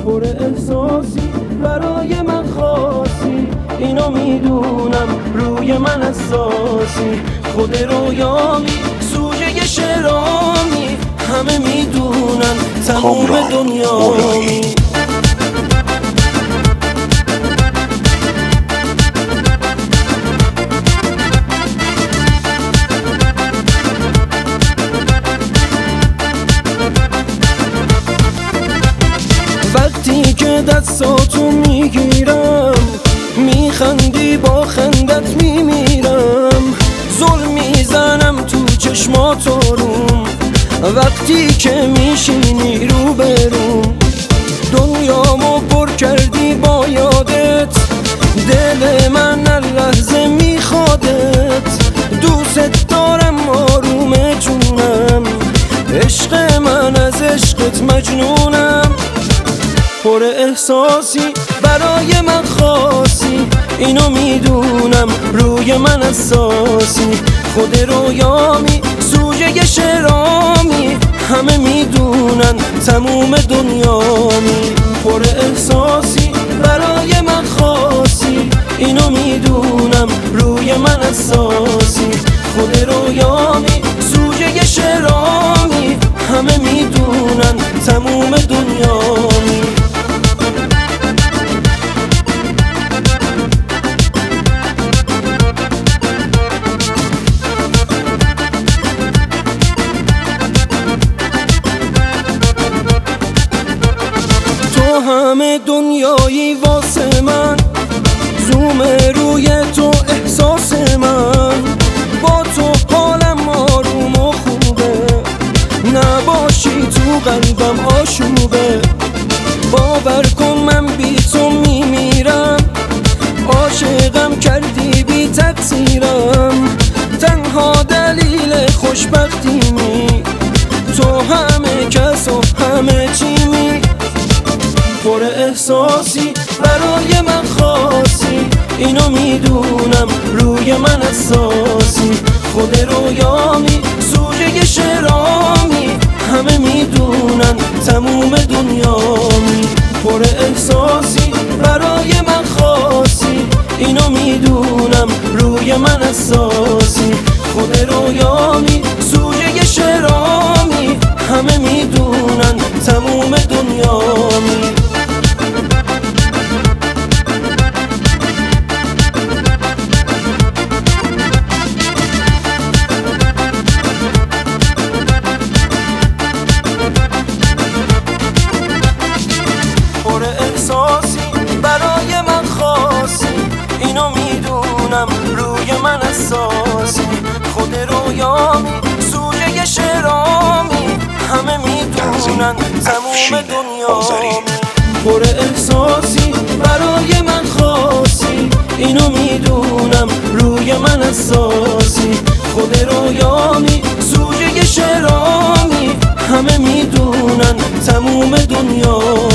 پر احساسی برای من خاصی، اینو میدونم روی من اساسی. خود رویامی سوژه شعرامی، همه میدونن تموم دنیامی. وقتی که دستاتو میگیرم میخندی، با خندت میمیرم. ظلم میزنم تو چشماتو روم، وقتی که میشینی رو بروم. دنیامو پر کردی با یادت، دل من هر لحظه میخوادت. دوست دارم آروم جونم، عشق من از عشقت مجنونم. پر احساسی برای من خاصی، اینو میدونم روی من اساسی. خود رویامی سوژه شعرامی، همه میدونن تموم دنیامی. پر احساسی برای من خاصی، اینو میدونم روی من اساسی. خود رویامی سوژه شعرامی، همه میدونن تموم دنیامی. همه دنیایی واسه من، زوم روی تو احساس من. با تو حالم آروم و خوبه، نباشی تو قلبم آشوبه. باور کن من بی تو میمیرم، عاشقم کردی بی تقصیرم. تنها دلیل خوشبختیمی، تو همه کس و همه چیمی. پر احساسی برای من خاصی، اینو میدونم روی من اساسی. خود رویامی سوژه شعرامی، همه میدونن تموم دنیامی. پر احساسی برای من خاصی، اینو میدونم روی من اساسی. خود رویامی سوژه شعرامی، همه میدونن تموم دنیامی. برای من خاصی، اینو میدونم روی من اساسی. خود رویامی سوژه شعرامی، همه میدونن تموم دنیامی. پر احساسی برای من خاصی، اینو میدونم روی من اساسی. خود رویامی سوژه شعرامی، همه میدونن تموم دنیامی.